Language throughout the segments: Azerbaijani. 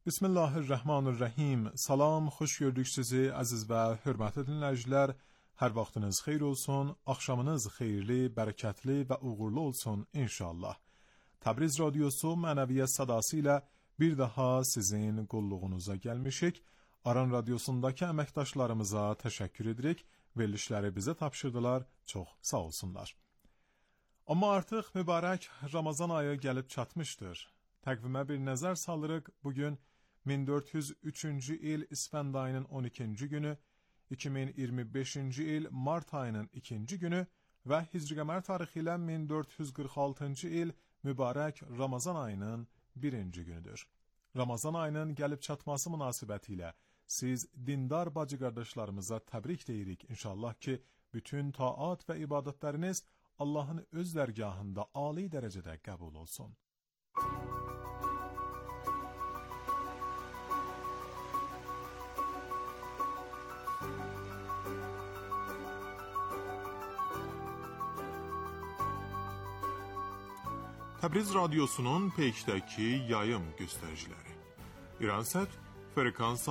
Bismillahirrahmanirrahim. Salam, xoş gördük sizi əziz və hörmətli dinləyicilər. Hər vaxtınız xeyir olsun, axşamınız xeyirli, bərəkətli və uğurlu olsun inşallah. Təbriz Radiosu mənəviyyət sadası ilə bir daha sizin qulluğunuza gəlmişik. Aran Radiosundakı əməkdaşlarımıza təşəkkür edirik. Verilişləri bizə tapşırdılar, çox sağ olsunlar. Amma artıq mübarək Ramazan ayı gəlib çatmışdır. Təqvimə bir nəzər salırıq. Bugün 1403-cü il İsfənd ayının 12-ci günü, 2025-ci il Mart ayının 2-ci günü və Hicri qəmər tarixi ilə 1446-cı il mübarək Ramazan ayının 1-ci günüdür. Ramazan ayının gəlib çatması münasibətilə siz dindar bacı qardaşlarımıza təbrik deyirik. İnşallah ki, bütün taat və ibadətləriniz Allahın öz dərgahında ali dərəcədə qəbul olsun. Təbriz Radiosunun peykdəki yayım göstəriciləri. İransət frekansa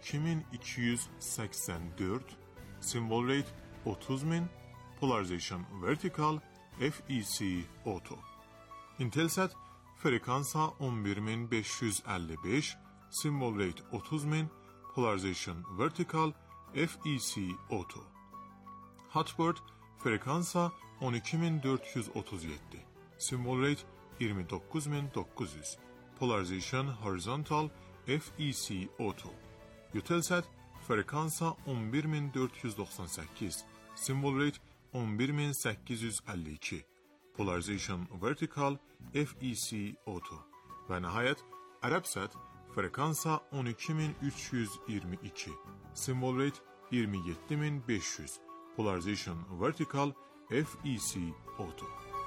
12284, symbol rate 30000, polarization vertical, FEC auto. Intelsat frekansa 11555, symbol rate 30000, polarization vertical, FEC auto. Hotbird frekansa 12437, symbol rate 29900, polarization horizontal, FEC auto. Eutelsat frekansa 11498, symbol rate 11852, polarization vertical, FEC auto. Və nəhayət Arabsat frekansa 12322, symbol rate 27500, polarization vertical, FEC auto.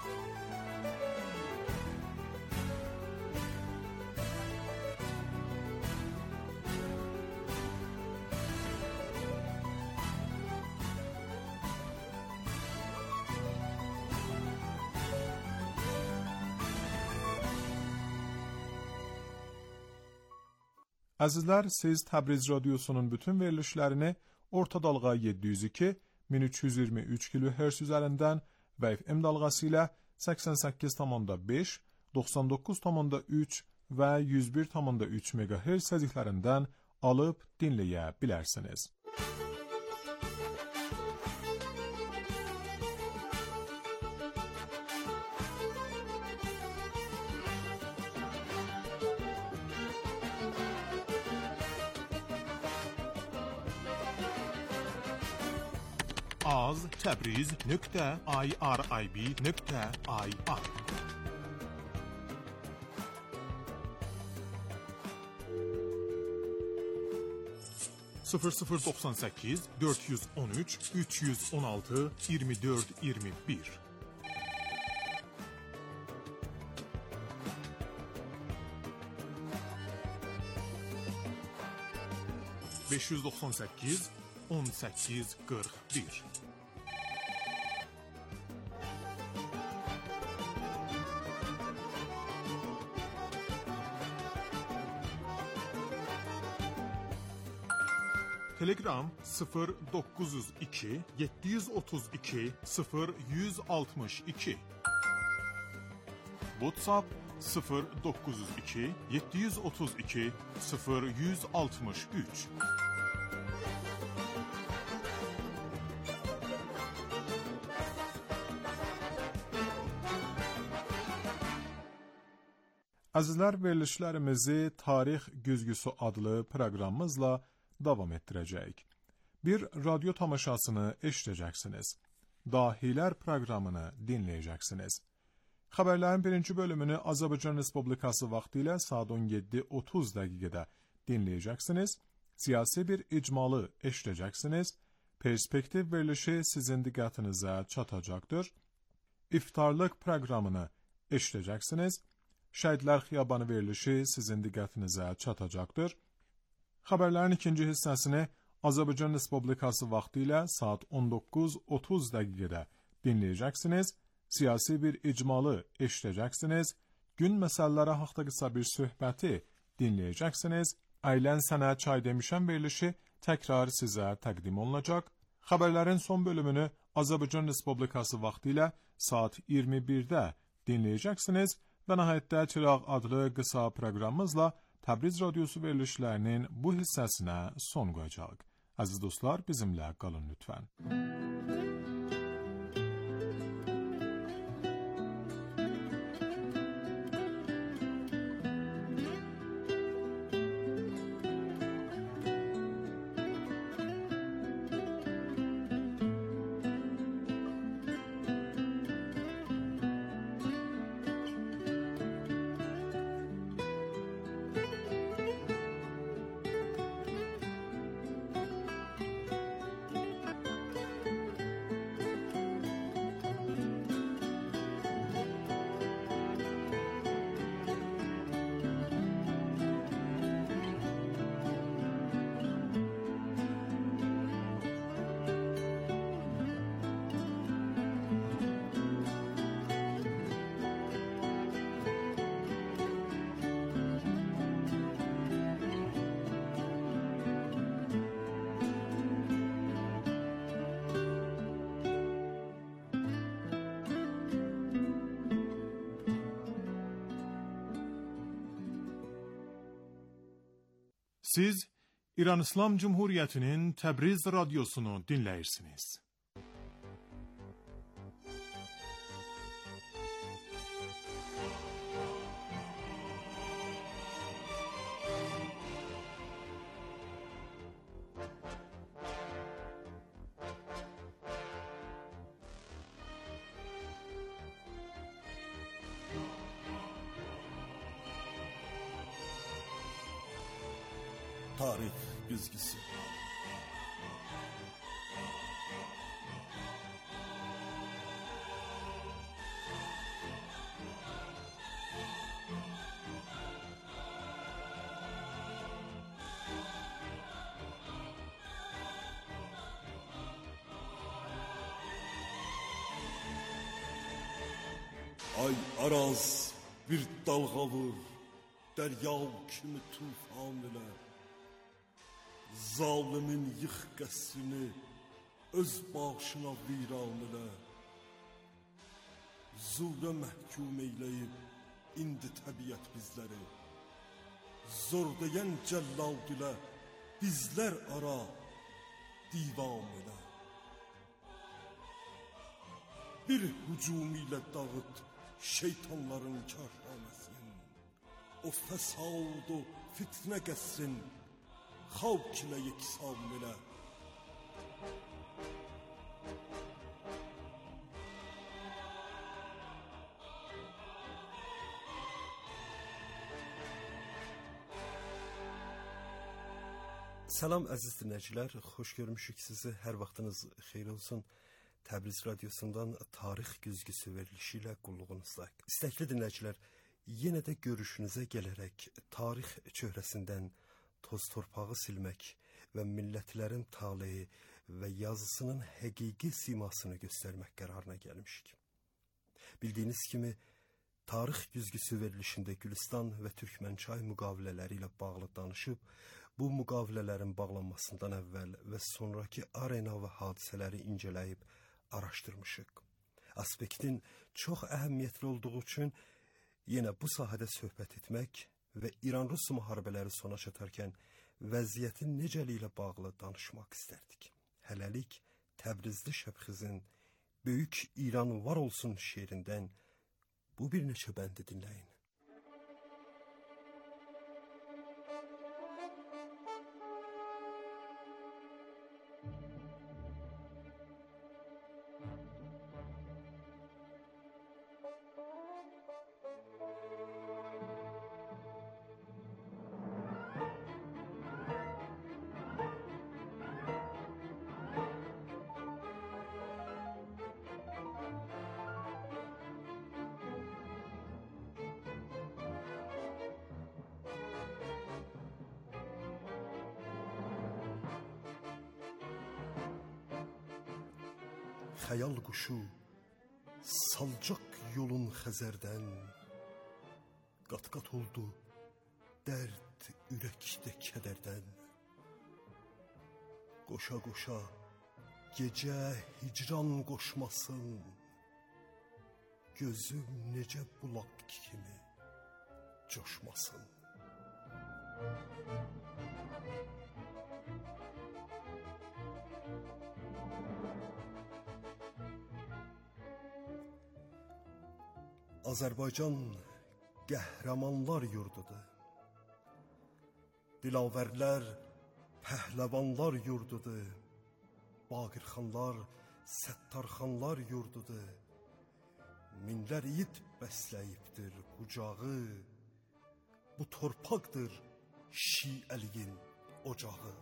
Əzizlər, siz Təbriz Radiosunun bütün verilişlərini orta dalğa 702, 1323 kHz üzərindən və FM dalğası ilə 88,5, 99,3 və 101,3 MHz səzilərindən alıb dinləyə bilərsiniz. az.tabriz.irib.ir 0098 413 316 2421 598 1841 Telegram 0902 732 0162 WhatsApp 0902 732 0163 Əzizlər, verilişlərimizi Tarix Güzgüsü adlı proqramımızla davam etdirəcəyik. Bir radyo tamaşasını eşidəcəksiniz. Dahilər proqramını dinləyəcəksiniz. Xəbərlərin birinci bölümünü Azərbaycan Respublikası vaxtı ilə saat 17:30 dəqiqədə dinləyəcəksiniz. Siyasi bir icmalı eşidəcəksiniz. Perspektiv verilişi sizin diqqətinizə çatacaqdır. İftarlıq proqramını eşidəcəksiniz. Şəhidlər Xiyabanı verilişi sizin diqqətinizə çatacaqdır. Xəbərlərin ikinci hissəsini Azərbaycan Respublikası vaxtı ilə saat 19:30 dəqiqədə dinləyəcəksiniz. Siyasi bir icmalı eşidəcəksiniz. Gün məsələləri haqqında qısa bir söhbəti dinleyeceksiniz. Ailen Sana Çay Demişem verilişi tekrar size takdim olunacak. Haberlerin son bölümünü Azərbaycan Respublikası vaxtilə saat 21'de dinleyeceksiniz ve nihayette Çıraq adlı kısa programımızla Təbriz Radyosu verilişlerinin bu hissəsinə son qoyacaq. Aziz dostlar, bizimle kalın lütfen. Siz İran İslam Cumhuriyeti'nin Təbriz Radyosunu dinleyirsiniz. Tarih güzgüsü. Ay araz bir dalğalır, dərya kimi tufan ilə. Zalimin yıx qəsrini öz başına viran elə. Zulmə məhkum eyləyib indi təbiət bizləri. Zor deyən cəllad ilə dizlər ara divan elə. Bir hücum ilə dağıt şeytanların karxanəsini. O fəsad o fitnə qəsrin xalq ilə yeksan elə. Salam əziz dinləyicilər, xoş görmüşük sizi. Hər vaxtınız xeyir olsun. Təbriz Radyosundan tarix güzgüsü verilişi ilə qulluğunuzda. İstəkli dinləyicilər, yenə də görüşünüzə gələrək tarix çöhrəsindən toz torpağı silmək və millətlərin taleyi və yazısının həqiqi simasını göstərmək qərarına gəlmişik. Bildiyiniz kimi, tarix güzgüsü verilişində Gülüstan və Türkmənçay müqavilələri ilə bağlı danışıb, bu müqavilələrin bağlanmasından əvvəl və sonraki arena və hadisələri incələyib araşdırmışıq. Aspektin çox əhəmiyyətli olduğu üçün yenə bu sahədə söhbət etmək və İran-Rus müharibələri sona çatarkən vəziyyətin necəliyi ilə bağlı danışmaq istərdik. Hələlik Təbrizli Şəbxizin Böyük İran var olsun şeirindən bu bir neçə bəndi dinləyin. Xəyal quşu salcaq yolun Xəzərdən qat-qat oldu dərd ürəkdə kədərdən. Qoşa-qoşa gecə hicran qoşmasın, gözüm necə bulaq kimi coşmasın. Azərbaycan qəhrəmanlar yurdudur. Dilavərlər, pəhləvanlar yurdudur. Baqirxanlar, səttarxanlar yurdudur. Minlər it bəsləyibdir qucağı. Bu torpaqdır şiəliyin ocağı.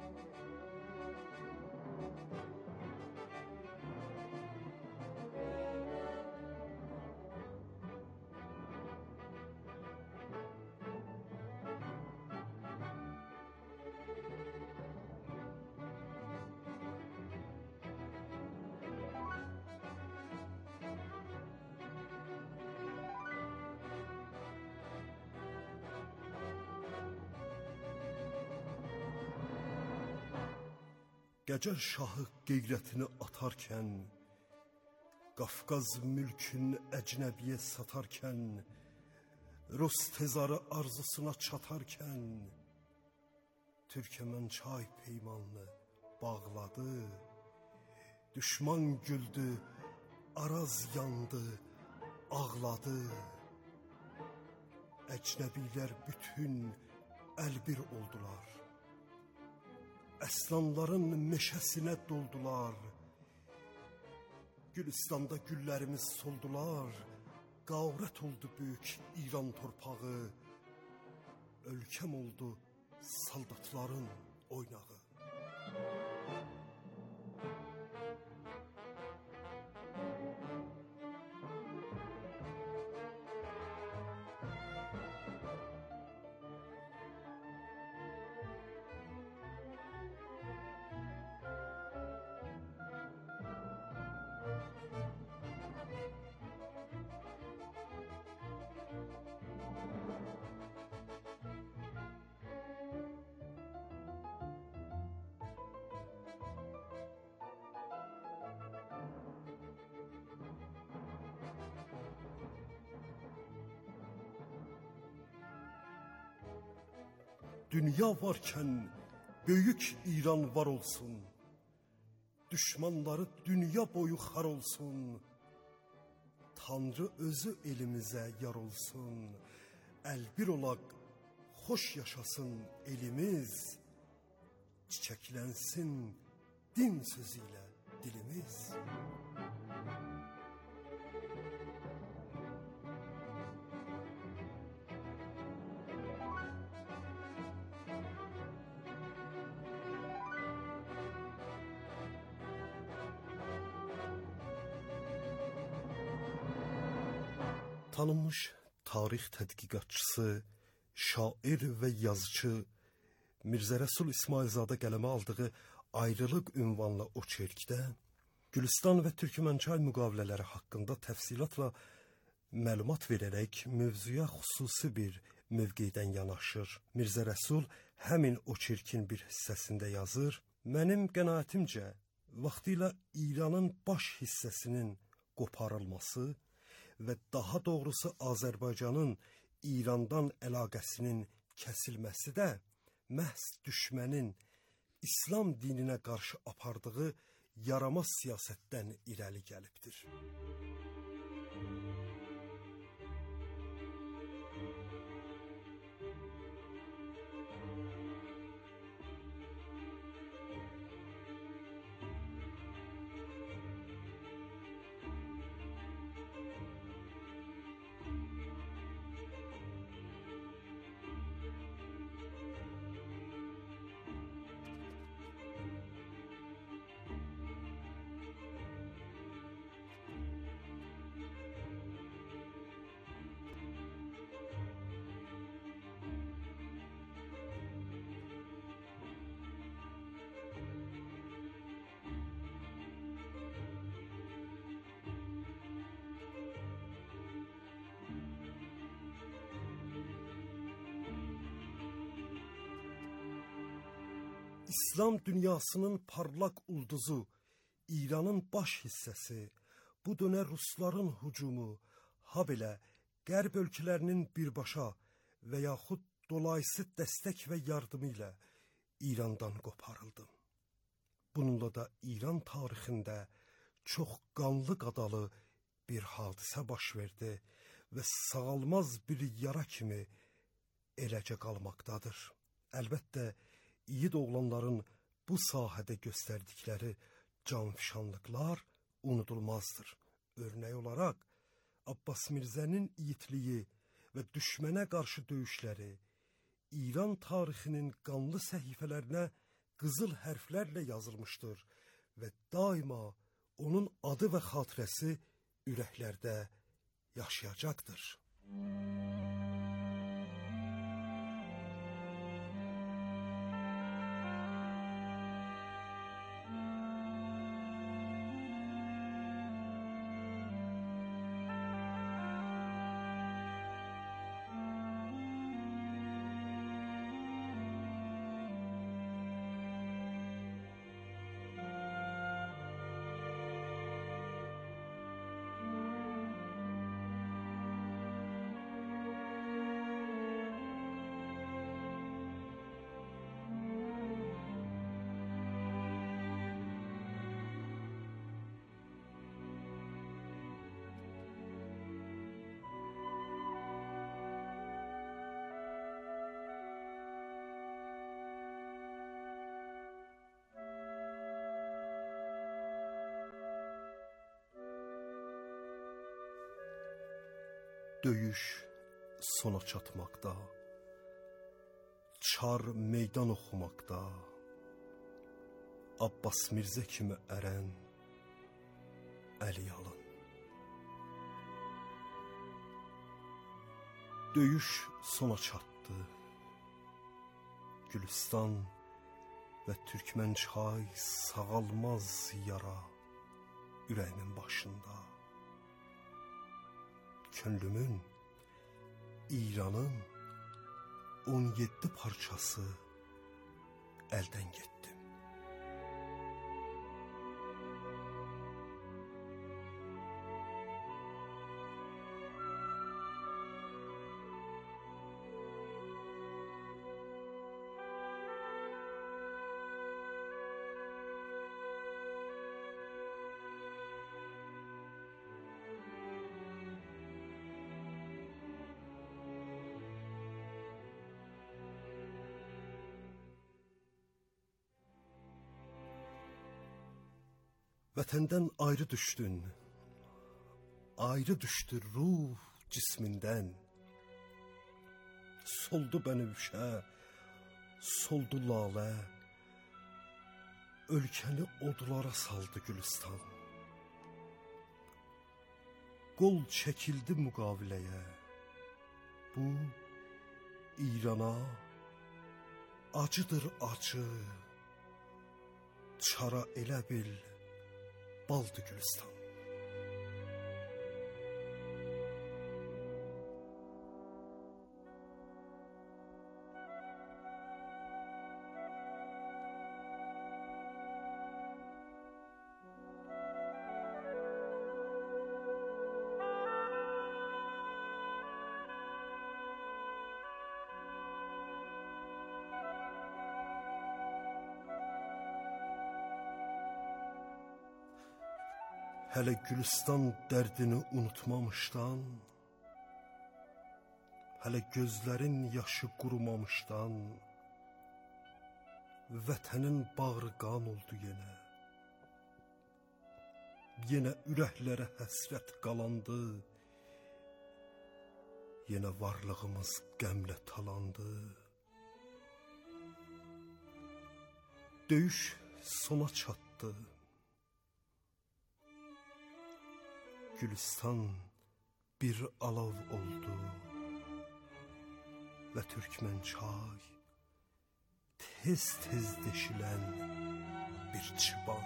Gəcər şahı qeyrətini atarkən, Qafqaz mülkün əcnəbiyə satarkən, Rus tezarı arzusuna çatarkən, Türkmənçay peymanını bağladı, Düşman güldü, Araz yandı, ağladı. Əcnəbilər bütün əlbir oldular. Əslanların meşəsinə doldular. Gülistanda güllərimiz soldular. Qavrət oldu böyük İran torpağı. Ölkəm oldu saldatların oynağı. Dünya varkən böyük İran var olsun. Düşmanları dünya boyu xar olsun. Tanrı özü elimizə yar olsun. Əlbir olaq, xoş yaşasın elimiz. Çiçəklənsin din sözü ilə dilimiz. Tanınmış tarix tədqiqatçısı, şair və yazıcı Mirzə Rəsul İsmailzadə qələmə aldığı Ayrılıq ünvanlı oçerkdə Gülüstan və Türkmənçay müqavilələri haqqında təfsilatla məlumat verərək mövzuya xüsusi bir mövqedən yanaşır. Mirzə Rəsul həmin oçerkin bir hissəsində yazır: Mənim qənaətimcə, vaxtilə İranın baş hissəsinin qoparılması və daha doğrusu Azərbaycanın İrandan əlaqəsinin kəsilməsi də məhz düşmənin İslam dininə qarşı apardığı yaramaz siyasətdən irəli gəlibdir. İslam dünyasının parlaq ulduzu, İranın baş hissəsi, bu dönə Rusların hücumu, ha belə Qərb ölkələrinin birbaşa və yaxud dolayısı dəstək və yardımı ilə İrandan qoparıldı. Bununla da İran tarixində çox qanlı qadalı bir hadisə baş verdi və sağalmaz bir yara kimi eləcə qalmaqdadır. Əlbəttə, yiğit oğlanların bu sahədə göstərdikləri canfişanlıqlar unudulmazdır. Örnək olaraq, Abbas Mirzənin yiğitliyi və düşmənə qarşı döyüşləri İran tarixinin qanlı səhifələrinə qızıl hərflərlə yazılmışdır və daima onun adı və xatirəsi ürəklərdə yaşayacaqdır. Döyüş sona çatmaqda, çar meydan oxumaqda, Abbas Mirzə kimi ərən əli alın. Döyüş sona çatdı, Gülüstan və Türkmənçay sağalmaz yara ürəyimin başında. Könlümün, İranın 17 parçası əldən getdi. Vətəndən ayrı düşdün, ayrı düşdü ruh cismindən. Soldu bənövşə, soldu lalə, ölkəni odlara saldı Gülüstan. Qol çəkildi müqaviləyə, bu İrana acıdır acı, çara elə bil baldı Gülüstan. Hələ Gülüstan dərdini unutmamışdan, hələ gözlərin yaşı qurumamışdan, vətənin bağrı qan oldu yenə. Yenə ürəklərə həsrət qalandı, yenə varlığımız qəmlə talandı. Döyüş sona çatdı. Gülüstan bir alav oldu və Türkmənçay tez-tez deşilən bir çıban.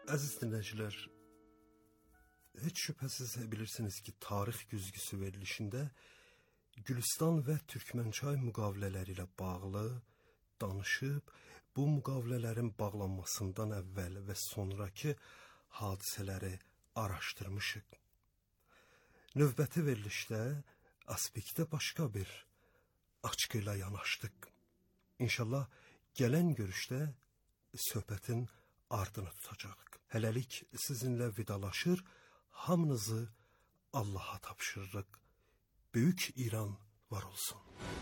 Əziz dinləyicilər, heç şübhəsiz bilirsiniz ki, tarix güzgüsü verilişində Gülüstan və Türkmənçay müqavilələri ilə bağlı danışıb, bu müqavilələrin bağlanmasından əvvəl və sonraki hadisələri araşdırmışıq. Növbəti verilişdə aspektə başqa bir açıq ilə yanaşdıq. İnşallah gələn görüşdə söhbətin ardını tutacaq. Hələlik sizinlə vidalaşır, hamınızı Allaha tapşırırıq. Böyük İran var olsun.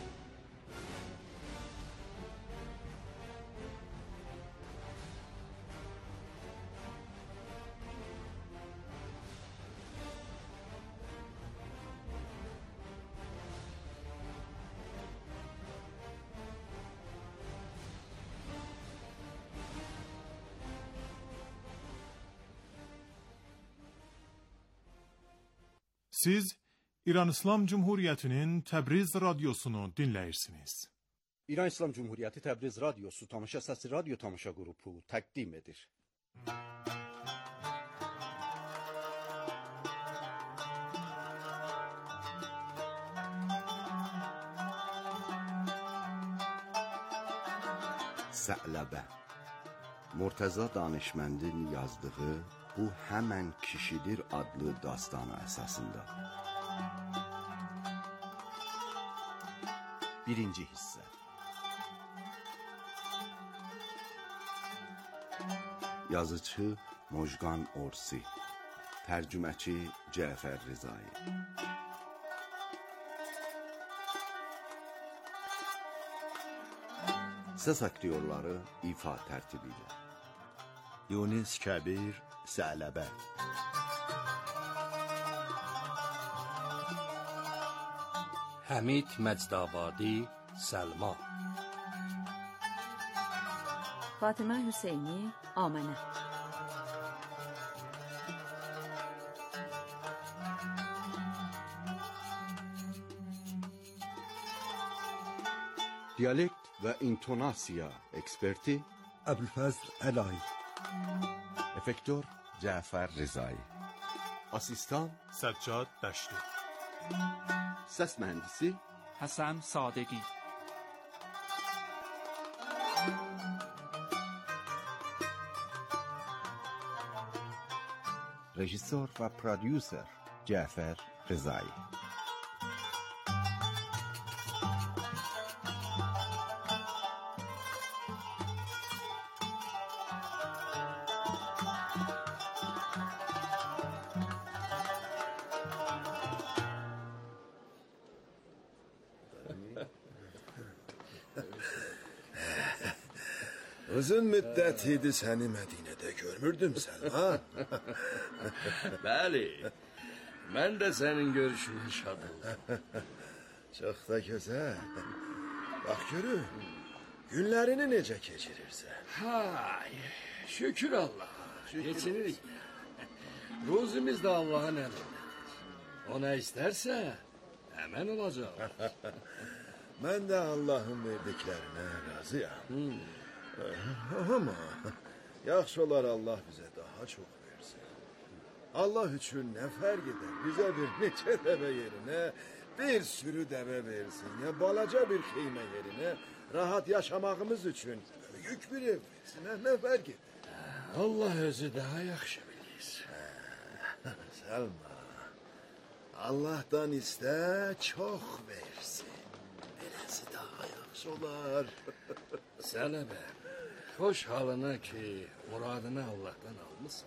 Siz İran İslam Cumhuriyyətinin Təbriz radiosunu dinləyirsiniz. İran İslam Cumhuriyyəti Təbriz radiosu tamaşa səsi radyo tamaşa qrupu təqdim edir. Sə'ləbə Murtəza Danışməndin yazdığı Bu Həmən Kişidir adlı dastanı əsasında. Birinci hissə. Yazıcı Mojgan Orsi, tərcüməçi Cəfər Rizai. Səs aktyorları ifa tərtibi ilə. Yunis Kəbir, Sə'ləbə. Həmid Məcdabadi, Səlma. Fatimə Hüseyni, Amənə. Dialekt və intonasiya eksperti Əbülfəzl Əlay. Efektör Cəfər Rizai. Asistan Səccad Dəşti. Səs mühəndisi Həsən Sadəqi. Rejissor və prodüser Cəfər Rizai. Uzun müddət idi səni Mədinədə görmürdüm Səlma. Bəli, mən də sənin görüşünə şad oldum. Çox da gözəl. Bax görüm, günlərini necə keçirirsən. Hay, şükür Allah'a. Geçinirik. Ruzimiz də Allah'ın əlindedir. O nə istərsə, həmən olacaq. Mən də Allah'ın verdiklərinə razıyam. Ama yaxşı olar Allah bizə daha çox versin. Allah üçün nə fərq edər? Bizə bir neçə dəvə yerinə bir sürü dəvə versin. Ya balaca bir xeymə yerinə rahat yaşamağımız üçün böyük bir ev versin. Nə fərq edər? Allah özü daha yaxşı bilir. Səlma, Allah'tan istə çox versin. Beləsi daha yaxşı olar. Sə'ləbə, xoş halına ki, muradını Allah'tan almışsan.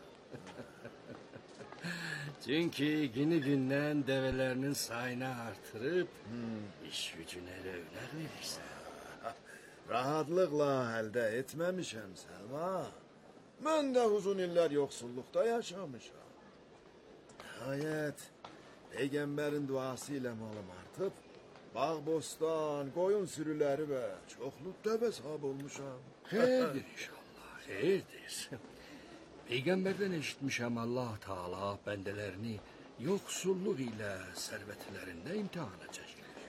Çünkü günü-gündən dəvələrinin sayını artırıb, iş gücünə rövnək verirsən. Rahatlıqla əldə etməmişəm Səlma. Mən də uzun illər yoxsulluqda yaşamışam. Nəhayət, Peyğəmbərin duası ilə malım artıb, bağ, bostan, qoyun sürüləri və çoxlu dəvə sahib olmuşam. Xeyirdir inşallah, xeyirdir. Peyğəmbərdən eşitmişəm Allah Teala bəndələrini yoxsulluq ilə sərvətlərində imtihana çəkir.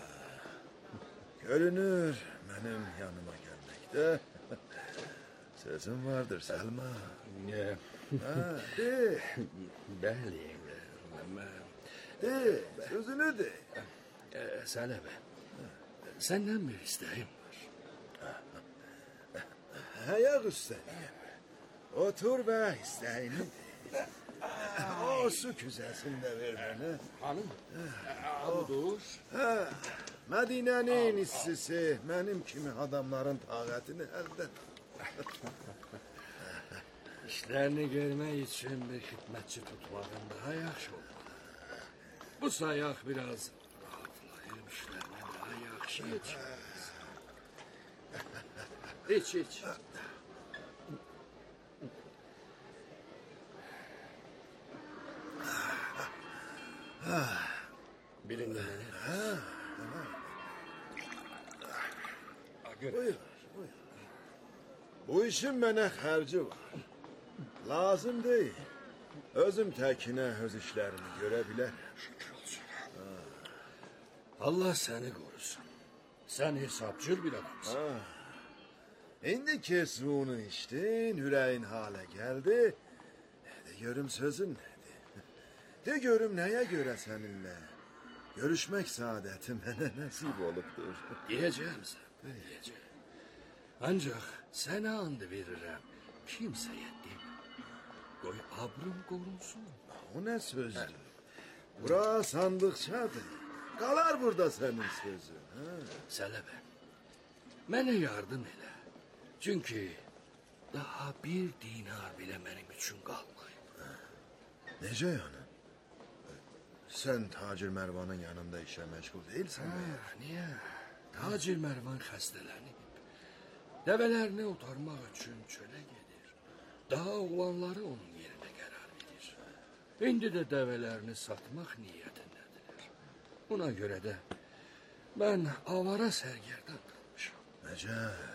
Görünür, mənim yanıma gəlməkdə sözüm vardır Səlma. De. Bəli. De, sözünü de. Sələbə, səndən bir istəyim var. Ayak üstəyim. Otur və istəyini de. O su küzəsini də ver mənə. Hanım, budur. Mədinənin işçisi mənim kimi adamların taqətini əldən. İşlərini görmək üçün bir xidmətçi tutmağın daha yaxşı olur. Bu sayaq biraz rahatlayıb işlərinə daha yaxşı yetişmez. İç. Birində mənə. Buyur. Bu işin mənə xərci var. Lazım deyil. Özüm təkinə öz işlərimi görə bilərəm. Allah səni qorusun. Sən hesabcıl bir adamsın. İndi ki suyunu içdin, ürəyin halə gəldi. De görüm sözün nədir? De görüm nəyə görə səninlə görüşmək saadəti mənə nəsib olubdur. Deyəcəyim sən, deyəcəyim. Ancaq sənə and verirəm, kimsəyə demə. Qoy abrım qorunsun. O nə sözdür? Bura sandıqçadır. Qalar burada sənin sözün. Sələbə, mənə yardım elə. Çünki daha bir dinar belə mənim üçün qalmayıb. Necə yəni? Sən Tacir Mərvanın yanında işə məşğul deyilsən. Niyə? Tacir Mərvan xəstələnib. Dəvələrini otarmaq üçün çölə gedir. Daha oğlanları onun yerinə qərar verir. İndi də dəvələrini satmaq niyyətindədirlər. Buna görə də mən avara sərgərdan qalmışam. Nəcəb.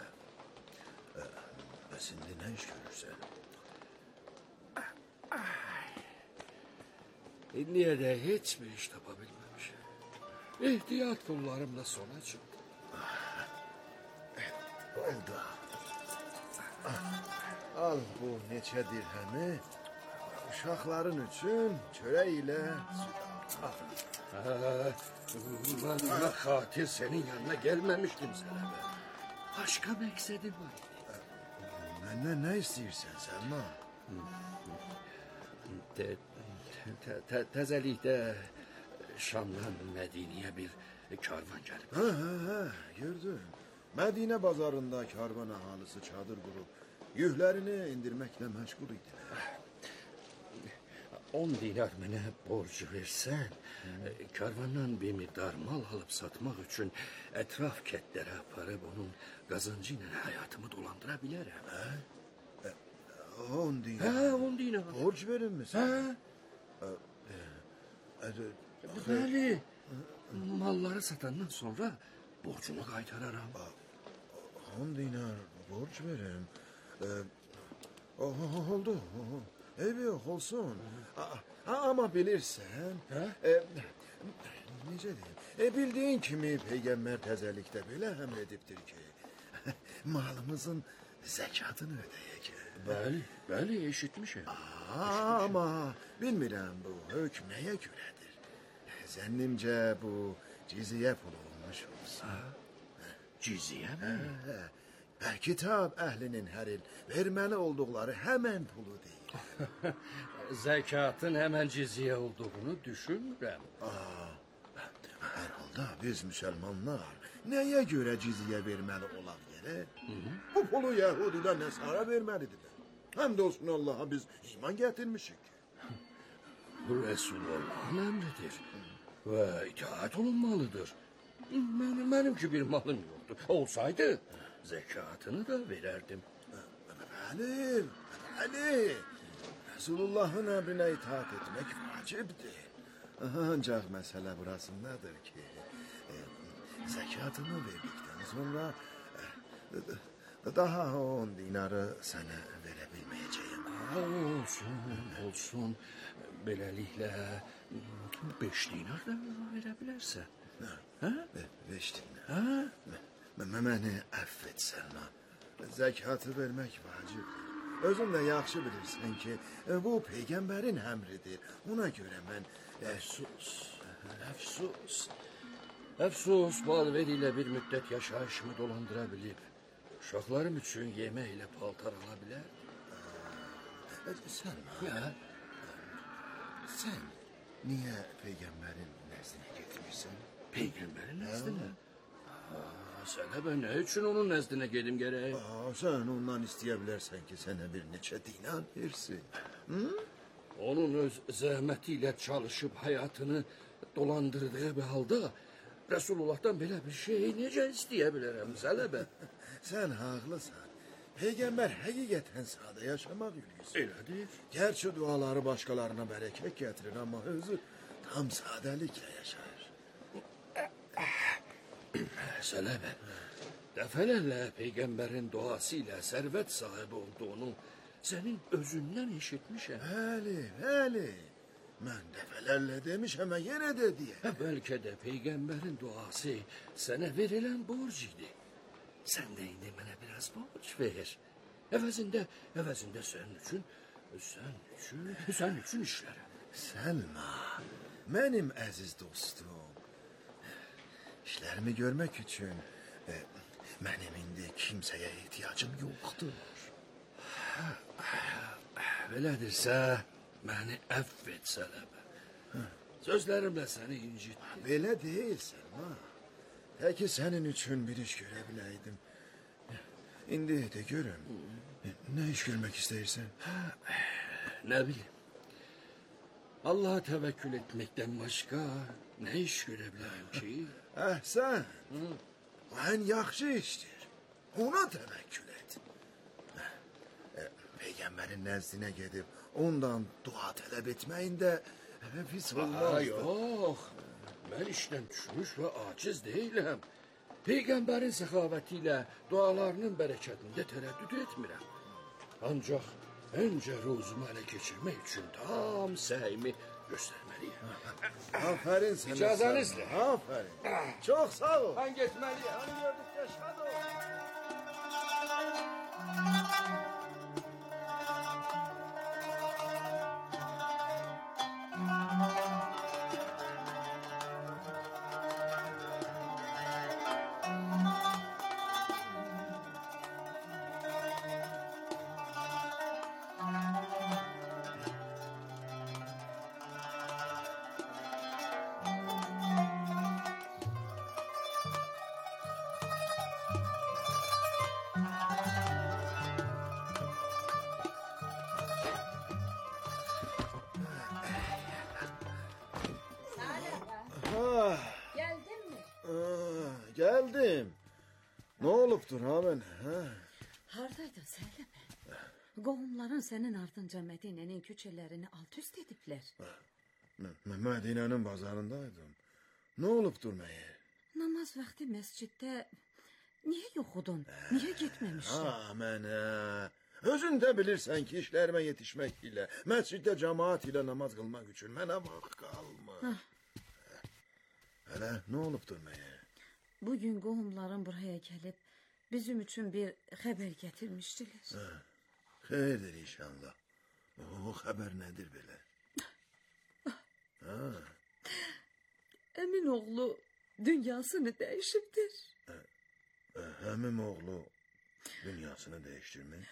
Bəs indi nə iş görürsən? İndiyə də heç bir iş tapa bilməmişəm. Ehtiyat pullarım da sona çıxdı. Oldu. Al bu neçə dirhəmi. Uşaqların üçün çörək ilə Bana katil senin yanına gelmemiştim Sələbə. Başka məqsədi var idi. Məndən nə istəyirsən Səlma? Təzəlikdə Şamdan Mədiniyə bir karvan gəlib. Gördüm. Mədinə bazarında karvan əhalisi çadır qurub yüklərini indirməklə məşğul idilər. 10 dinar mənə borcu versən, karvandan bir miqdar mal alıb satmaq üçün ətraf kətlərə aparıb onun qazancı ilə həyatımı dolandıra bilərəm. 10 dinar. 10 dinar. Borc verilmisən? Bəli. Malları satandan sonra borcumu qaytararam. 10 dinar borc verim. Oldu. Eybi yox, olsun. Ama bilirsən, necə deyim, bildiyin kimi Peyğəmbər təzəlikdə belə əmr edibdir ki, malımızın zəkatını ödəyək. Bəli, eşitmişəm. Ama bilmirəm bu hökm nəyə görədir. Zənnimcə bu cizyə pulu olmuş olsa. Cizyə mi? Kitab əhlinin hər il verməli olduqları həmən pulu deyil. Zəkatın həmən cizyə olduğunu düşünmürəm. Hər halda biz müsəlmanlar nəyə görə cizyə verməli olaq gərək? Bu pulu Yəhudilər Nəsara verməlidirlər. Həm də olsun Allaha biz iman gətirmişik. Bu Rəsullahın əmridir və itaat olunmalıdır. Mənim ki bir malım yoxdur. Olsaydı zəkatını da verərdim. Bəli. Resulullahın əmrinə itaat etmək vacibdir. Ancaq məsələ burasındadır ki, zəkatını verdikdən sonra daha 10 dinarı sənə verə bilməyəcəyim. Olsun. Beləliklə 5 dinar da verə bilərsən. 5 dinar. Məni əff et Səlma. Zəkatı vermək vacibdir. Özün də yaxşı bilirsən ki, bu peyğəmbərin əmridir. Ona görə mən Əfsus, Balveri ilə bir müddət yaşayışımı dolandıra bilib. Uşaqlarım üçün yemək ilə paltar ala bilər. Sən niyə peyğəmbərin nəzdinə getmirsən? Peyğəmbərin nəzdinə? Sələbə, nə üçün onun nəzdinə gedim gərək? Sən ondan istəyə bilərsən ki, sənə bir neçə dinar versin. Onun öz zəhməti ilə çalışıb həyatını dolandırdığı bir halda Resulullah'tan belə bir şey necə istəyə bilərəm, Sələbə? Sən haqlısan. Peyğəmbər həqiqətən sadə yaşamaq ülgüsü. Elədir. Gerçi duaları başqalarına bərəkət gətirir, amma özü tam sadəliklə yaşayır. Sələbə, dəfələrlə Peyğəmbərin duası ilə sərvət sahibi olduğunu sənin özündən eşitmişəm. Bəli. Mən dəfələrlə demişəm, yenə də deyək. Bəlkə də Peyğəmbərin duası sənə verilən borc idi. Sən də indi mənə biraz borc ver. Əvəzində sənin üçün işlərəm. Səlma, mənim əziz dostum. İşlərimi görmək üçün mənim indi kimsəyə ehtiyacım yoxdur. Belədirsə, məni əfv et, Sələbə. Sözlərimlə səni incitdim. Belə deyil, Səlma. Təki sənin üçün bir iş görə biləydim. İndi də görüm. Nə iş görmək istəyirsən? Nə bilim. Allah'a təvəkkül etməkdən başqa nə iş görə bilərəm ki? Əhsən. Ən yaxşı işdir. Ona təvəkkül et. Peyğəmbərin nəzdinə gedib ondan dua tələb etməyin də pis olmaz. Yox, mən işdən düşmüş və aciz deyiləm. Peyğəmbərin səxavəti ilə dualarının bərəkətində tərəddüd etmirəm. Ancaq öncə ruzumu ələ keçirmək üçün tam səyimi göstərməliyəm. Aferin sənə. İcazənizlə. Aferin. Çox sağ ol. Mən getməliyəm. Hani gördükdə şad ol. Geldin mi? Geldim. Ne olubdur ha mən? Hardaydın Sələbə? Qohumların sənin ardınca Mədinənin küçələrini alt üst ediblər. Mədinənin bazarındaydım. Ne olubdur məyər? Namaz vaxtı məsciddə niyə yoxudun? Niyə getməmişdin? Mənə. Özün də bilirsən ki, işlərimə yetişmək ilə, məsciddə cemaat ilə namaz qılmaq üçün mənə vaxt qalmır. Hələ, nə olubdur məyər? Bugün qohumların buraya gəlib bizim üçün bir xəbər gətirmişdilər. Xeyirdir inşallah. O xəbər nədir belə? Əmin oğlu dünyasını dəyişibdir. Əmim oğlu dünyasını dəyişdirmək?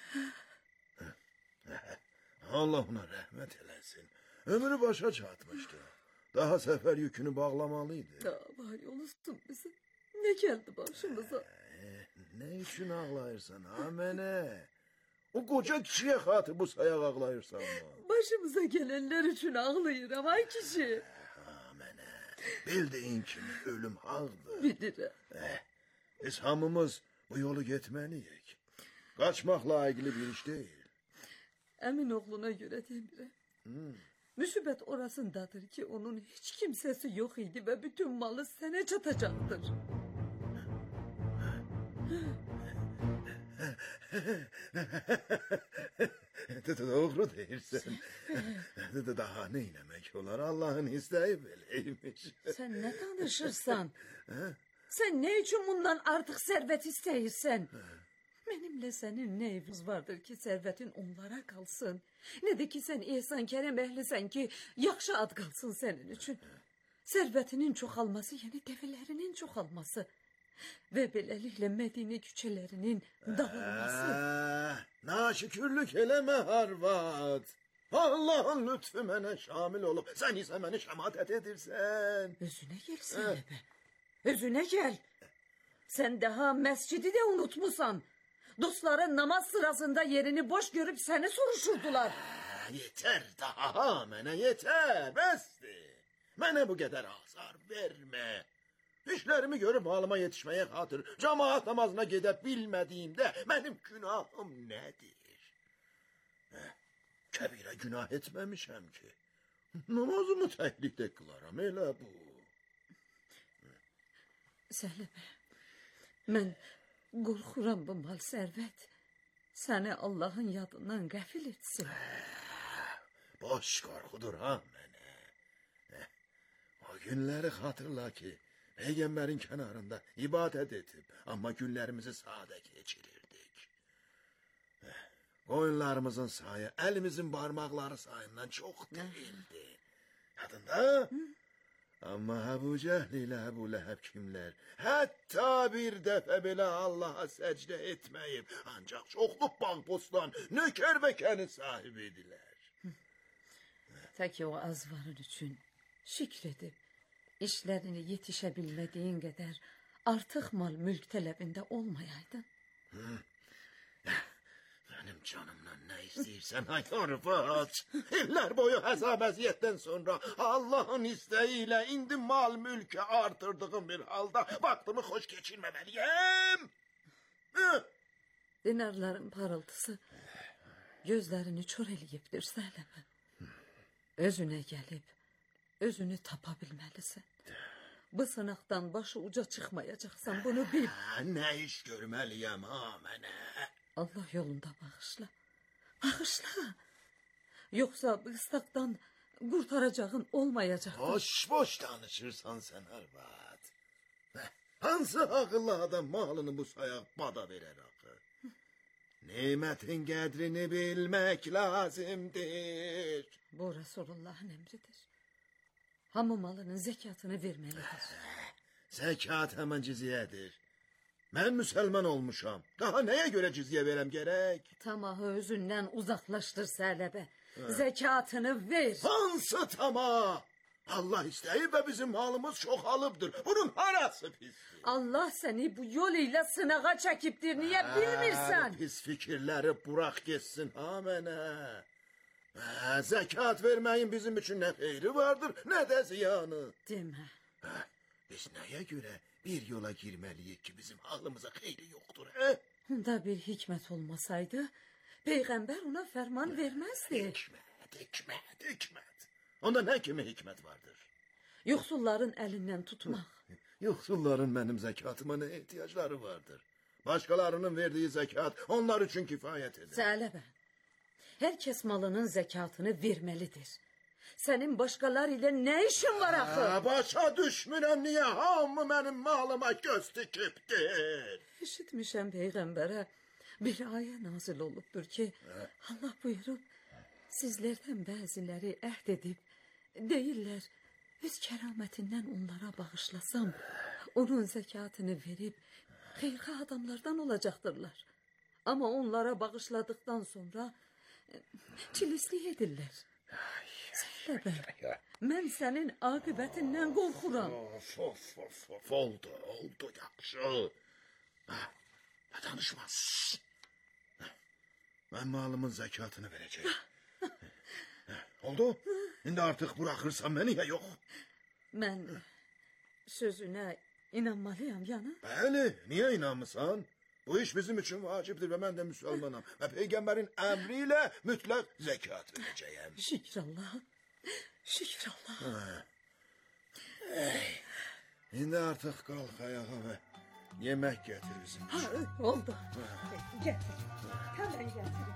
Allah ona rəhmət eləsin. Ömrü başa çatmışdı. Daha səfər yükünü bağlamalıydı. Vay olsun bize. Ne geldi başımıza? Ne için ağlayırsan ha mənə? O koca kişiye xatır bu sayaq ağlayırsan mı? Başımıza gelenler için ağlayırım ay kişi. Mənə. Bildiğin kimi ölüm haqdır. Bilirəm. Biz hamımız bu yolu getməliyik. Qaçmaq layiqli bir iş deyil. Əmin oğluna göre demirəm. Müsibət orasındadır ki onun hiç kimsesi yok idi ve bütün malı sene çatacaktır. Doğru deyirsən. Daha ne eləmək olar? Allah'ın istəyi beləymiş. Sen ne danışırsan? Sen ne için bundan artık servet isteyirsen? Benimle senin ne eviniz vardır ki servetin onlara kalsın. Ne de ki sen ihsan kerem ehlisən ki yaxşı ad kalsın senin için. Servetinin çoxalması yani develerinin çoxalması. Ve beləliklə Medine küçelerinin dağılması. Naşükürlük eleme Harvat. Allah'ın lütfü mənə şamil olup sen ise beni şematet edirsen. Özüne gel Sələbə. Özüne gel. Sen daha mescidi de unutmusan. Dostların namaz sırasında yerini boş görüp seni soruşurdular. Yeter daha mənə yeter. Bəsdir. Mənə bu kadar azar verme. İşlerimi görüp halıma yetişmeye hatır cemaat namazına gidebilmediğimde benim günahım nedir? Kebire günah etmemişim ki. Namazımı tehlikte kılarım elə bu. Sələbə, mən qorxuram bu mal sərvət səni Allahın yadından qəfil etsin. Boş korkudur ha mənə. O günleri hatırla ki Peygamberin kenarında ibadet edip ama günlerimizi sade geçirirdik. Koyunlarımızın sayı elimizin parmakları sayından çok değildi. Yadında? Ama Ebu Cehil ile Ebu Leheb kimler? Hatta bir defa bile Allah'a secde etmeyip ancak çokluk bankpostan nöker bekeni sahibiydiler. Ta ki o azvarın için şükredip işlerini yetişebilmediğin kadar artık mal mülk talebinde olmayaydın. Benim canımla ne istersen Harvat. İller boyu hesap eziyetten sonra Allah'ın isteğiyle indi mal mülkü artırdığım bir halde vaktimi hoş geçirmemeliyim. Dinarların parıltısı gözlerini çor eləyibdir Sələbə. Özüne gelip özünü tapabilmelisin. Bu sınaktan başı uca çıkmayacaksan bunu bil. Ne iş görmeliyim ha mənə? Allah yolunda bağışla. Bağışla. Yoksa bu ıslaktan kurtaracağın olmayacak. Boş danışırsan sen Harvat. Hansı akıllı adam malını bu saya bada verer akı? Nimetin kadrini bilmek lazımdır. Bu Resulullah'ın emridir. Hamı malının zekatını vermelidir. Zekat hemen cizyedir. Ben Müslüman olmuşam. Daha neye göre cizye verem gerek? Tamahı özünden uzaklaştır Sələbə. Zekatını ver. Hansı tamah? Allah isteyip ve bizim malımız çok alıptır. Bunun harası pis. Allah seni bu yol ile sınağa çekiptir. Niye bilmirsen? Pis fikirleri bırak geçsin ha mənə. Zekat vermeyin bizim için ne xeyri vardır ne de ziyanı. Deme. Biz neye göre bir yola girmeliyik ki bizim halımıza xeyri yoktur he? Onda bir hikmet olmasaydı peygamber ona ferman vermezdi. Hikmet. Onda ne kimi hikmet vardır? Yoksulların elinden tutmak. Yoksulların benim zekatıma ne ihtiyaçları vardır? Başkalarının verdiği zekat onlar için kifayet eder. Sələbə, herkes malının zekatını vermelidir. Senin başkalar ile ne işin var axı? Başa düşmürəm niye hamı benim malıma göz dikiptir? İşitmişəm Peyğəmbərə bir ayə nazil olubdur ki, Allah buyurub, sizlerden bəziləri əhd edib, deyirlər, öz kəramətindən onlara bağışlasam, onun zekatını verib, xeyirxah adamlardan olacaqdırlar. Ama onlara bağışladıktan sonra çilislik edirlər. Sələbə, mən sənin aqibətindən qorxuram. Oldu yaxşı. Danışmaz. Ben malımın zekatını vereceğim. Oldu? Şimdi artık bırakırsan beni ya yok. Mən sözünə inanmalıyam yana. Bəli, niye inanmısan? Bu iş bizim için vaciptir ve ben de Müslümanım. Ve peygamberin emriyle mütlak zekat vereceğim. Şükür Allah. Şükür Allah. Şimdi artık kalk ayağa ve yemek getir bizim için. Ha, oldu. Getir. Hemen getir.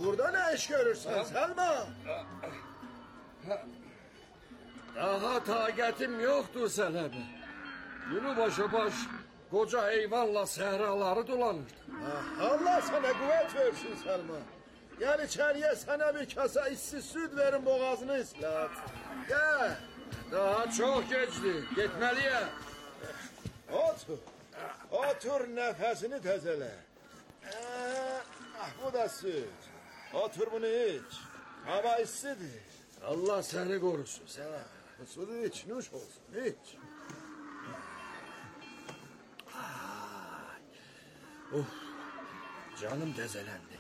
Burada ne iş görürsen Selma? Daha taqətim yoxdur Sələbə. Günü başa baş koca heyvanla səhraları dolanırdı. Allah sana kuvvet versin Selma. Gel içeriye sana bir kasa işsiz süt verin boğazını ıslat. Gel. Daha çok geçti. Getməliyəm. Otur. Otur nefesini tezele. Bu da süt. Otur bunu iç. Hava işsidir. Allah səni qorusun Sələbə. Suyu iç, nuş olsun, iç. Canım təzələndi.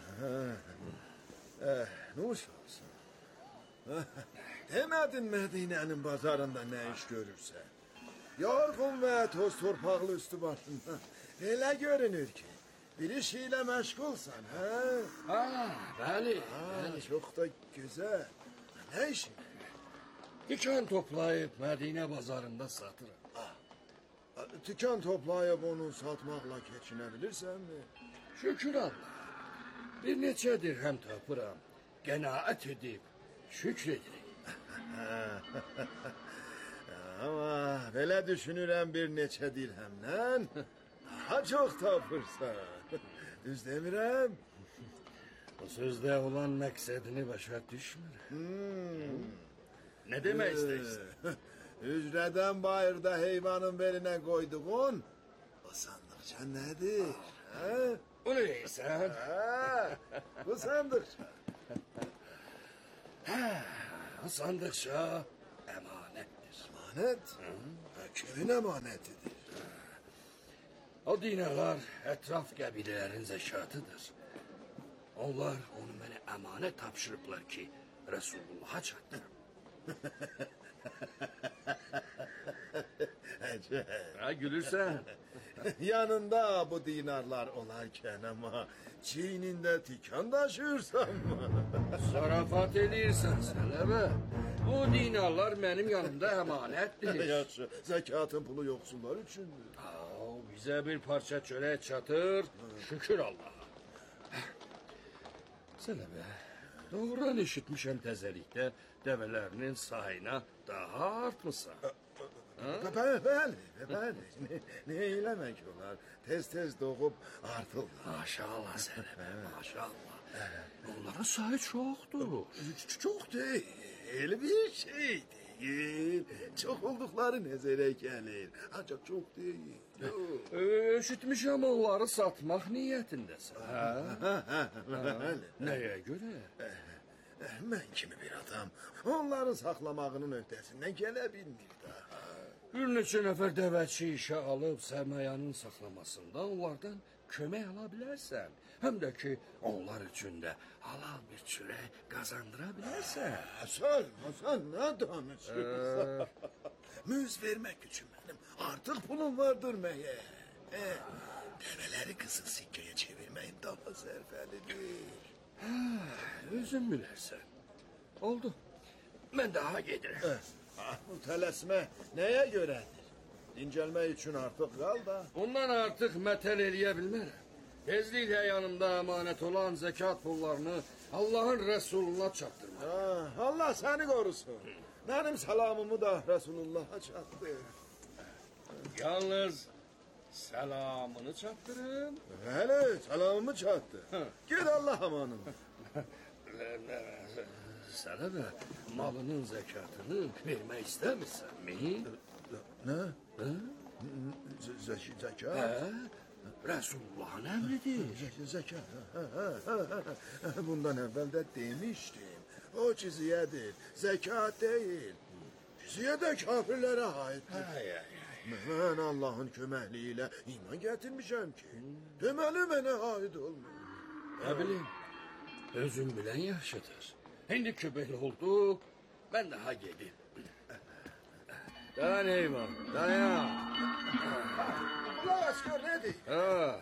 Nuş olsun. Demedin Medine'nin pazarında ne iş görürse. Yorgun ve toz torpaklı üstü başında. Öyle görünür ki. Bir işiyle meşgulsan. Bəli. Çok da güzel. Ne işin? Dikan toplayıb Mədinə bazarında satırım. Tükan toplayıp onu satmakla geçinebilirsen mi? Şükür Allah. Bir neçə dirhem tapıram. Qənaət edib şükür edirik. Ama böyle düşünürem bir neçə dirhemden daha çok tapırsan. Düz demirəm. Bu sözdə olan məqsədini başa düşmür. Ne demək istəyirsən? Hücreden bayırda heyvanın beline koyduğun o sandıkça nedir? Ha? O ne deyirsən? Bu sandıkça. O sandıqça əmanətdir. Emanet? Köyün emanetidir. O dinalar ətraf qəbilələrin zəkatıdır. Onlar onu mənə əmanət tapşırıblar ki, Resulullah'a çatdırım. Ha, gülürsən. Yanında bu dinarlar olarken ama çiğninde tikan taşıyorsan mı? Zarafat edirsən Sələbə. O dinarlar mənim yanımda əmanətdir. Yaxşı, zekatın pulu yoksullar üçündür. Bize bir parça çörek çatır, şükür Allah'a. Sələbə, doğrudan eşitmişəm təzəlikdə dəvələrinin sayına daha artmışsan. Bəli. Ne eylemek olar? Tez doğup artırlar. Maşallah Sələbə, maşallah. Onların sayı çoxdur. Çok değil bir şey değil. Çok oldukları nezere gelir. Ancak çok değil. Eşitmişəm onları satmaq niyyətindəsən. Nəyə görə? Ben kimi bir adam onların saklamağının öhdəsindən gələ bilmir daha. Bir neçə nəfər dəvəçi işə alıb sərmayanın saxlamasında onlardan kömək ala bilərsən. Həm də ki, onlar üçün də halal bir çörək qazandıra bilərsən. Sen ne danışıyorsun? Müz vermek için benim artık pulum vardır meye. Develeri kızıl sikkeye çevirmeyin daha zerfelidir. Özün bilərsən. Oldu. Mən daha gedirəm. Bu tələsmə neye göredir? İncelme için artık kal da. Ondan artıq mətəl eləyə bilmərəm. Tezliklə yanımda əmanət olan zəkat pullarını Allahın Rəsuluna çatdırmaq. Allah seni korusun. Benim selamımı da Resulullah'a çattı. Yalnız səlamını çatdırım. Hele selamımı çattı. Git Allah amanın. Sənə də malının zəkatını vermək istəmirsənmi? Ne? Zekat? Resulullah'ın emridir. Zekat. Bundan evvel de demiştim. O cizyedir. Zekat değil. Cizye de kafirlere aittir. Ben Allah'ın köməkliğiyle iman getirmişim ki. Demeli bana ait olmuyor. Ne bileyim. Özün bilən yaxşıdır. İndi ki belə oldu, ben daha gedim. Dayan eyvan, dayan. Allah aşkına nedir? Ha.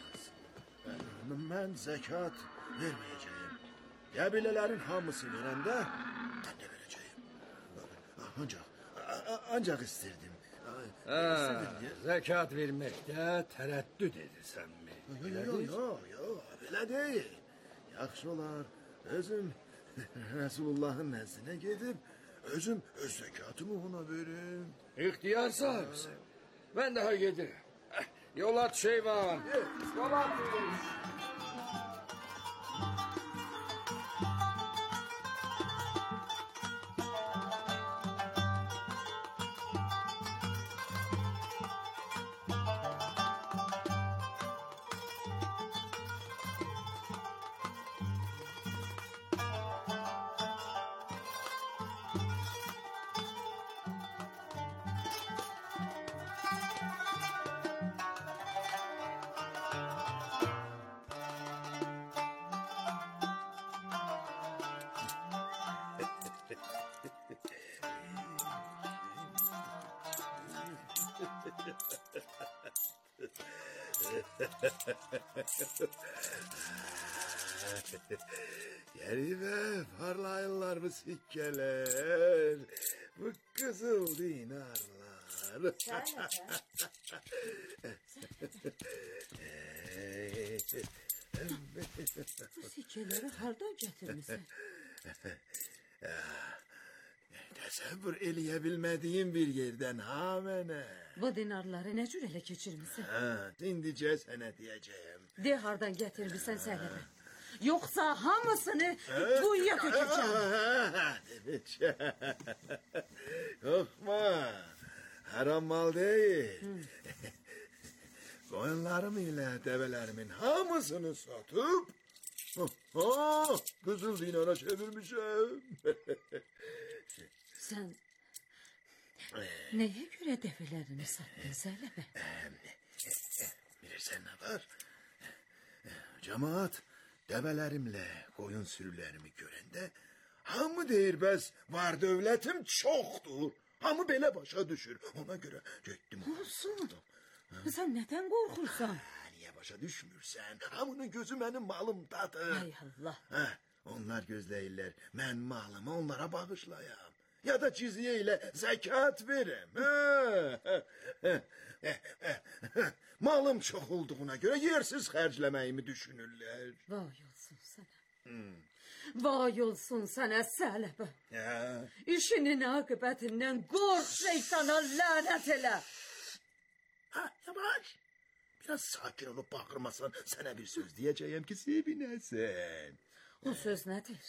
Ben zekat vermeyeceğim. Kabilelerin hamısı verende ben de vereceğim. Ancak isterdim. Zekat verməkdə tərəddüd edirsən mi? Yok, öyle değil. Yaxşı olar. özüm Resulullah'ın nezdine gidip özüm öz zekatımı ona verim. İhtiyar sahipsin. Ben daha gelirim. Yol at Şeyvan. Yol at. Yerime parlayınlar bu sikkeler, bu kızıl dinarlar. Bu sikkeleri hardan getirmişsin? Təsəvvür eləyə bir yerden ha mənə. Bu dinarları ne cür ele geçirmişsin? Ha, indicə sənə deyəcəyim. De hardan getirmişsen söyleme. Yoksa hamısını kuyuya tökeceğim. Demeyeceğim. Korkma. Haram mal değil. Koyunlarım ile develerimin hamısını satıp kızıl dinara çevirmişim. Sen neye göre develerini sattın söyleme. Bilirsen ne var? Cemaat develerimle koyun sürülerimi görende hamı deyir bəs var dövlətim çoxdur. Hamı belə başa düşür. Ona göre getdim. Olsun. Sen neden korkursan? Niye başa düşmürsən? Hamının gözü mənim malımdadır. Hay Allah. Onlar gözləyirlər mən malımı onlara bağışlayam. Ya da cizye ile zekat verim. Malım çok olduğuna göre yersiz xərcləməyimi düşünürlər. Vay olsun sana. Vay olsun sana Sələbə. İşinin akıbetinden kork şeytana lanet ele. Yavaş. Biraz sakin olup bağırmasan sana bir söz diyeceğim ki sevinesin. O söz nedir?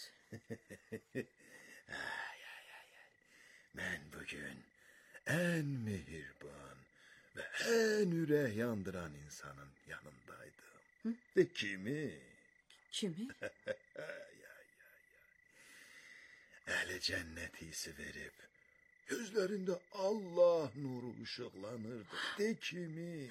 Ben bugün en mehriban ve en ürək yandıran insanın yanındaydım. Ve kimi? Kimi? Əli cennet hisi verip gözlerinde Allah nuru ışıklanırdı. De kimi?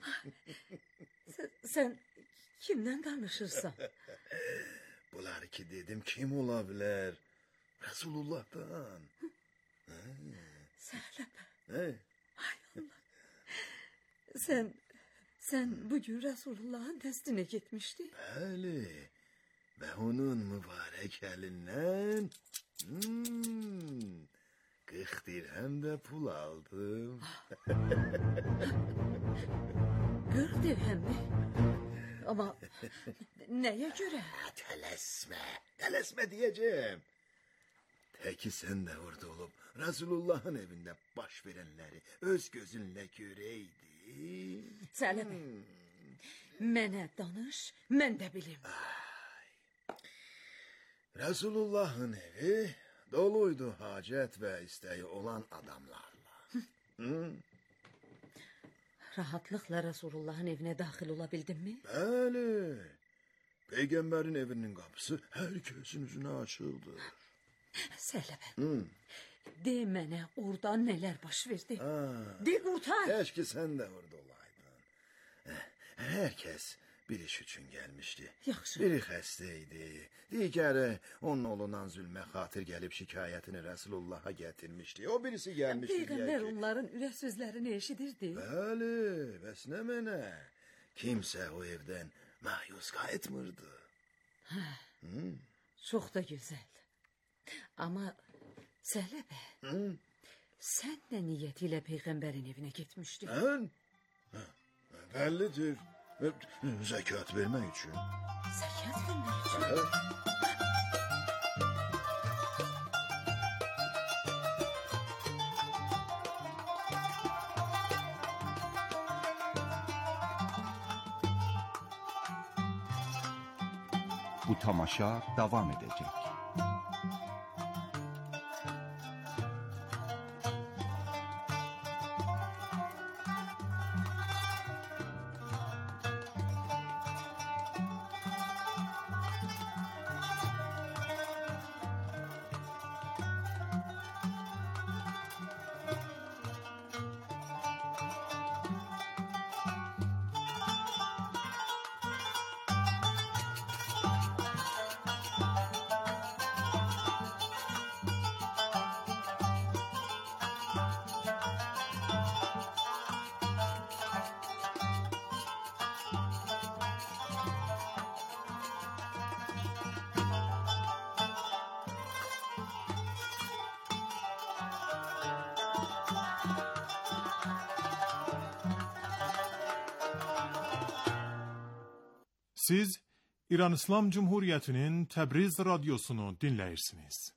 Sen kimden danışırsan? Bunlar ki dedim kim olabilir? Resulullah'tan. Sələbə. Hay Allah. Sen bugün Resulullah'ın testine gitmiştin. Bəli. Ve onun mübarek elinden 40 dirhem de pul aldım. 40 dirhem mi? Ama neye göre? Tələsmə diyeceğim. Peki sen de orada olup Resulullah'ın evinde baş verenleri öz gözünle göreydin. Sələbə. Mənə danış, mən də bilim. Resulullah'ın evi doluydu hacet ve isteği olan adamlarla. Rahatlıkla Resulullah'ın evine dahil olabildin mi? Bəli. Peygamberin evinin kapısı herkesin üzüne açıldı. Sələbə. De mənə orada neler baş verdi? De qurtar. Keşke sen de orada olaydın. Herkes bir iş için gelmişti. Yaxşı. Biri xəstəydi. Digəri onun oğlundan zülmə xatir gelip şikayetini Resulullah'a getirmişti. O birisi gelmişti. Peygamber onların ürək sözlerini eşidirdi. Bəli, bəs nə mənə? Kimse o evden mahyus qayıtmırdı. Çok da güzel. Ama Sələbə. Sen de niyetiyle peygamberin evine gitmiştin. Mən? Bəllidir. Zekat vermək üçün. Zekat vermek için. bu tamaşa devam edecek. Siz İran İslam Cumhuriyeti'nin Təbriz radyosunu dinləyirsiniz.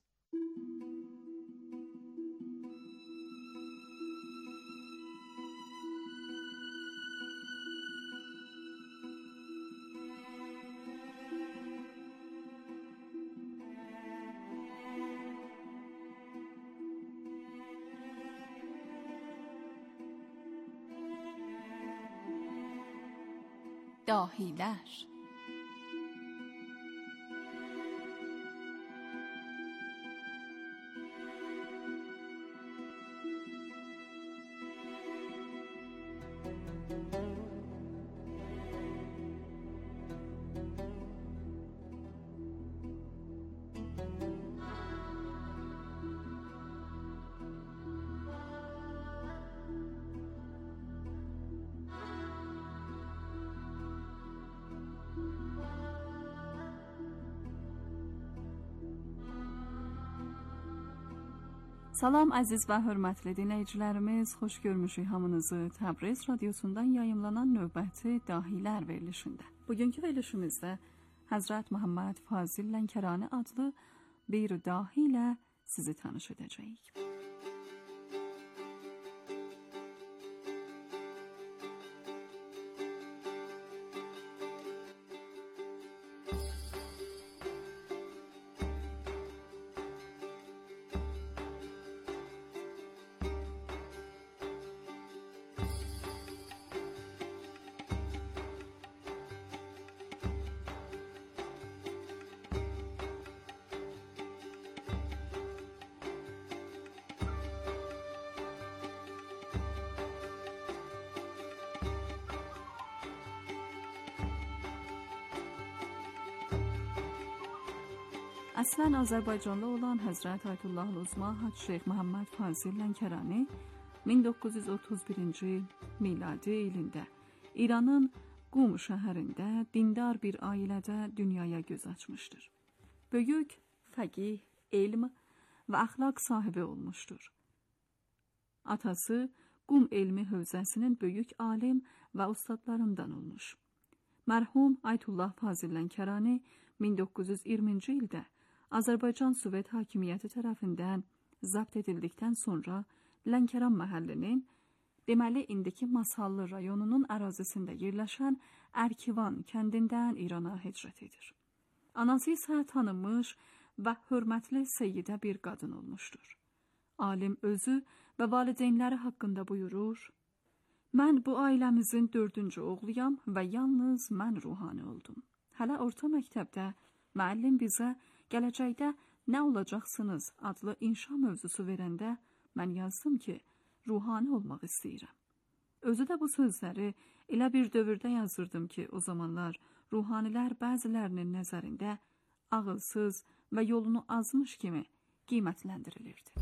dahiler. Salam əziz və hörmətli dinləyicilərimiz, xoş görmüşük hamınızı Təbriz radiosundan yayımlanan növbəti Dahilər verilişində. Bugünkü verilişimizdə Həzrət Məhəmməd Fazil Lənkərani adlı bir dahi ilə sizi tanış edəcəyik. Əslən Azərbaycanlı olan Həzrət Ayətullah Uzma Hacı Şeyx Məhəmməd Fazil Lənkərani 1931-ci miladi ilində İranın Qum şəhərində dindar bir ailədə dünyaya göz açmışdır. Böyük fəqih, elm və əxlaq sahibi olmuşdur. Atası Qum elmi hövzəsinin böyük alim və ustadlarından olmuş. Mərhum Ayətullah Fazil Lənkərani 1920-ci ildə Azərbaycan Sovet hakimiyyəti tərəfindən zəbt edildikdən sonra Lənkəran məhəllinin, deməli indiki Masallı rayonunun ərazisində yerləşən Ərkivan kəndindən İrana hicrət edir. Anası isə tanınmış və hörmətli seyyidə bir qadın olmuşdur. Alim özü və valideynləri haqqında buyurur: "Mən bu ailəmizin 4-cü oğluyam və yalnız mən ruhani oldum. Hələ orta məktəbdə müəllim bizə gələcəkdə nə olacaqsınız adlı inşa mövzusu verəndə mən yazdım ki, ruhani olmaq istəyirəm. Özü də bu sözləri elə bir dövrdə yazırdım ki, o zamanlar ruhanilər bəzilərinin nəzərində ağılsız və yolunu azmış kimi qiymətləndirilirdi."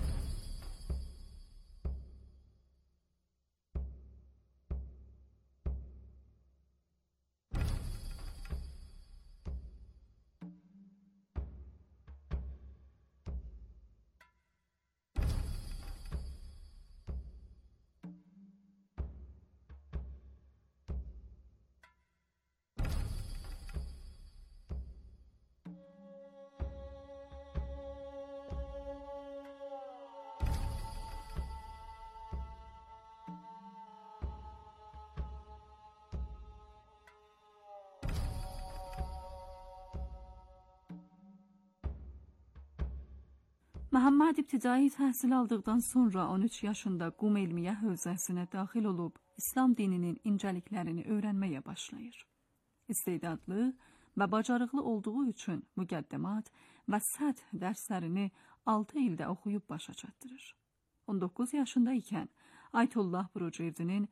Məhəmməd ibtidai təhsil aldıqdan sonra 13 yaşında Qum Elmiyyə hövzəsinə daxil olub İslam dininin incəliklərini öyrənməyə başlayır. İstedadlı və bacarıqlı olduğu üçün müqəddəmat və səth dərslərini 6 ildə oxuyub başa çatdırır. 19 yaşında ikən Aytullah Burucerdinin